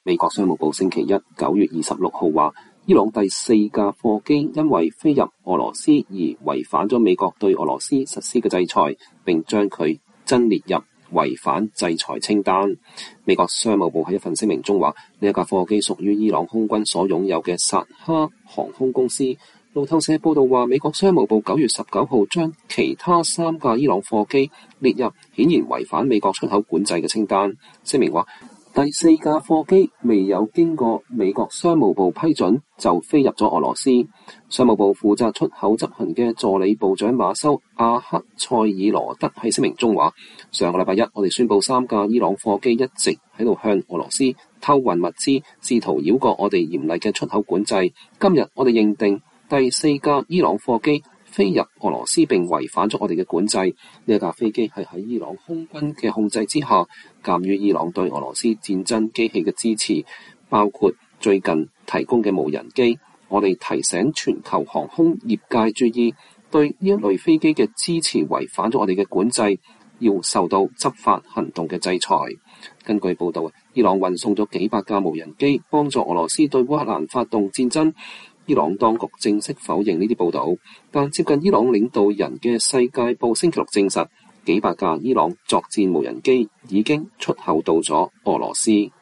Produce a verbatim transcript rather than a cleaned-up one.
美國商務部星期一九月二十六號話，伊朗第四架貨機因為飛入俄羅斯而違反咗美國對俄羅斯實施嘅制裁，並將佢增列入違反制裁清單。美國商務部喺一份聲明中話，呢一架貨機屬於伊朗空軍所擁有嘅薩哈航空公司。路透社報道話，美國商務部九月十九號將其他三架伊朗貨機列入顯然違反美國出口管制嘅清單。聲明話，第四架貨機未有經過美國商務部批准就飛入咗俄羅斯。商務部負責出口執行嘅助理部長馬修阿克塞爾羅德喺聲明中話，上個禮拜一我哋宣布三架伊朗貨機一直喺度向俄羅斯偷運物資，試圖繞過我哋嚴厲嘅出口管制。今日我哋認定第四架伊朗貨機飛入俄羅斯並違反咗我哋嘅管制。呢一架飛機係喺伊朗空軍嘅控制之下。鑑於伊朗對俄羅斯戰爭機器嘅支持，包括最近提供嘅無人機，我哋提醒全球航空業界注意，對呢一類飛機嘅支持違反咗我哋嘅管制，要受到執法行動嘅制裁。根據報道，伊朗運送咗幾百架無人機幫助俄羅斯對烏克蘭發動戰爭。伊朗當局正式否認呢啲報道，但接近伊朗領導人嘅世界報星期六證實，幾百架伊朗作戰無人機已經出口到咗俄羅斯。